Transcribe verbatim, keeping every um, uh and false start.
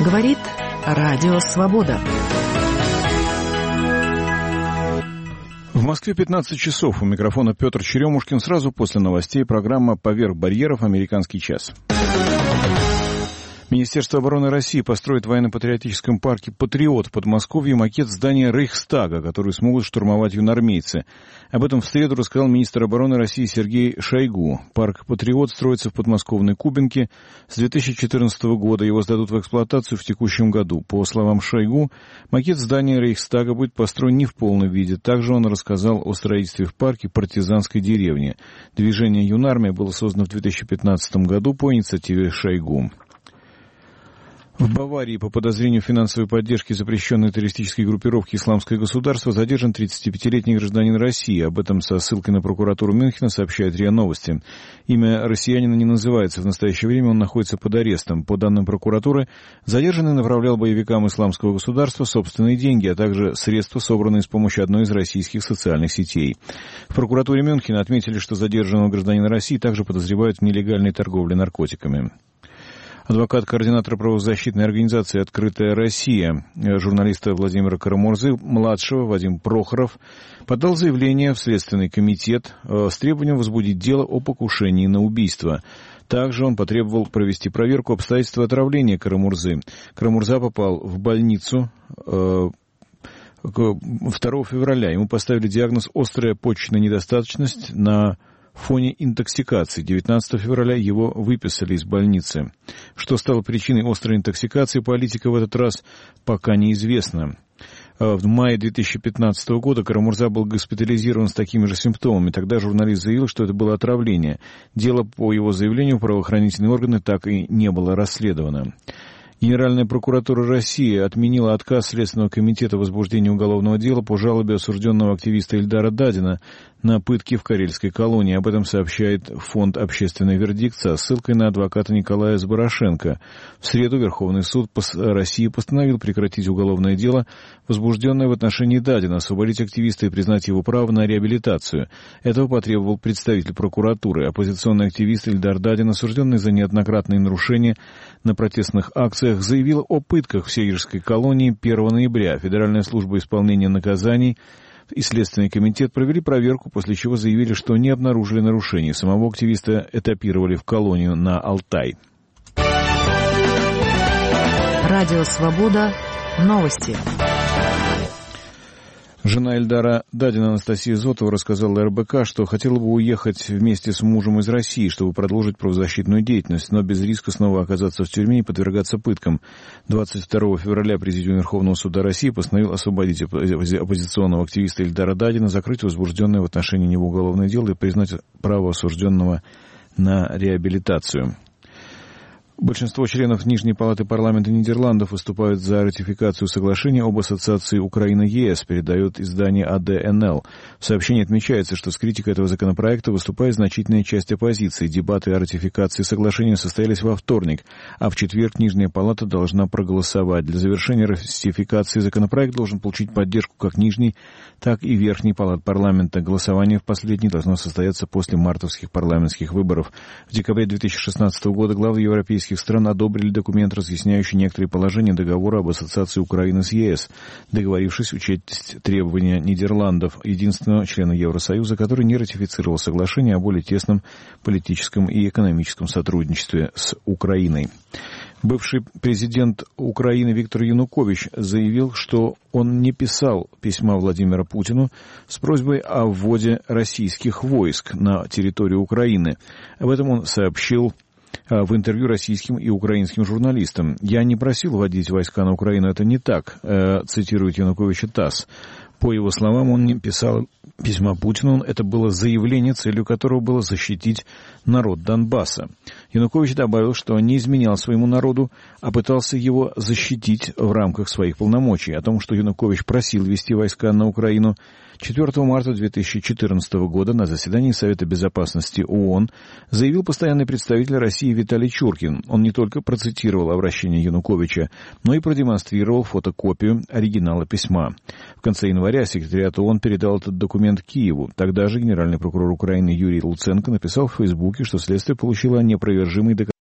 Говорит Радио Свобода. В Москве пятнадцать часов. У микрофона Петр Черемушкин. Сразу после новостей программа «Поверх барьеров. Американский час». Министерство обороны России построит в военно-патриотическом парке «Патриот» в Подмосковье макет здания Рейхстага, который смогут штурмовать юнармейцы. Об этом в среду рассказал министр обороны России Сергей Шойгу. Парк «Патриот» строится в подмосковной Кубинке. С две тысячи четырнадцатого года его сдадут в эксплуатацию в текущем году. По словам Шойгу, макет здания Рейхстага будет построен не в полном виде. Также он рассказал о строительстве в парке партизанской деревни. Движение «Юнармия» было создано в две тысячи пятнадцатом году по инициативе Шойгу. В Баварии по подозрению в финансовой поддержке запрещенной террористической группировки «Исламское государство» задержан тридцатипятилетний гражданин России. Об этом со ссылкой на прокуратуру Мюнхена сообщает РИА Новости. Имя россиянина не называется. В настоящее время он находится под арестом. По данным прокуратуры, задержанный направлял боевикам «Исламского государства» собственные деньги, а также средства, собранные с помощью одной из российских социальных сетей. В прокуратуре Мюнхена отметили, что задержанного гражданина России также подозревают в нелегальной торговле наркотиками. Адвокат координатора правозащитной организации «Открытая Россия», журналиста Владимира Карамурзы-младшего Вадим Прохоров, подал заявление в Следственный комитет с требованием возбудить дело о покушении на убийство. Также он потребовал провести проверку обстоятельств отравления Карамурзы. Карамурза попал в больницу второго февраля. Ему поставили диагноз «острая почечная недостаточность» на фоне интоксикации. девятнадцатого февраля его выписали из больницы. Что стало причиной острой интоксикации политика в этот раз, пока неизвестно. В мае две тысячи пятнадцатого года Карамурза был госпитализирован с такими же симптомами. Тогда журналист заявил, что это было отравление. Дело по его заявлению правоохранительные органы так и не было расследовано. Генеральная прокуратура России отменила отказ Следственного комитета в возбуждении уголовного дела по жалобе осужденного активиста Ильдара Дадина на пытки в карельской колонии. Об этом сообщает фонд «Общественный вердикт» со ссылкой на адвоката Николая Сборошенко. В среду Верховный суд России постановил прекратить уголовное дело, возбужденное в отношении Дадина, освободить активиста и признать его право на реабилитацию. Этого потребовал представитель прокуратуры. Оппозиционный активист Ильдар Дадин, осужденный за неоднократные нарушения на протестных акциях, заявил о пытках в сирийской колонии первого ноября. Федеральная служба исполнения наказаний и Следственный комитет провели проверку, после чего заявили, что не обнаружили нарушений. Самого активиста этапировали в колонию на Алтай. Радио Свобода. Новости. Жена Ильдара Дадина Анастасия Зотова рассказала эр бэ ка, что хотела бы уехать вместе с мужем из России, чтобы продолжить правозащитную деятельность, но без риска снова оказаться в тюрьме и подвергаться пыткам. двадцать второго февраля Президиум Верховного суда России постановил освободить оппозиционного активиста Ильдара Дадина, закрыть возбужденное в отношении него уголовное дело и признать право осужденного на реабилитацию. Большинство членов Нижней палаты парламента Нидерландов выступают за ратификацию соглашения об ассоциации Украины-е эс, передает издание а дэ эн эл. В сообщении отмечается, что с критикой этого законопроекта выступает значительная часть оппозиции. Дебаты о ратификации соглашения состоялись во вторник, а в четверг Нижняя палата должна проголосовать. Для завершения ратификации законопроект должен получить поддержку как Нижней, так и Верхней палат парламента. Голосование в последней должно состояться после мартовских парламентских выборов. В декабре две тысячи шестнадцатого года главы европейских стран одобрили документ, разъясняющий некоторые положения договора об ассоциации Украины с е эс, договорившись учесть требования Нидерландов, единственного члена Евросоюза, который не ратифицировал соглашение о более тесном политическом и экономическом сотрудничестве с Украиной. Бывший президент Украины Виктор Янукович заявил, что он не писал письма Владимиру Путину с просьбой о вводе российских войск на территорию Украины. Об этом он сообщил в интервью российским и украинским журналистам. «Я не просил вводить войска на Украину, это не так», цитирует Януковича ТАСС. По его словам, он не писал письма Путину, это было заявление, целью которого было защитить народ Донбасса. Янукович добавил, что не изменял своему народу, а пытался его защитить в рамках своих полномочий. О том, что Янукович просил ввести войска на Украину, четвёртого марта две тысячи четырнадцатого года на заседании Совета Безопасности ООН заявил постоянный представитель России Виталий Чуркин. Он не только процитировал обращение Януковича, но и продемонстрировал фотокопию оригинала письма. В конце января секретариат ООН передал этот документ Киеву. Тогда же генеральный прокурор Украины Юрий Луценко написал в Фейсбуке, что следствие получило неопровержимые доказательства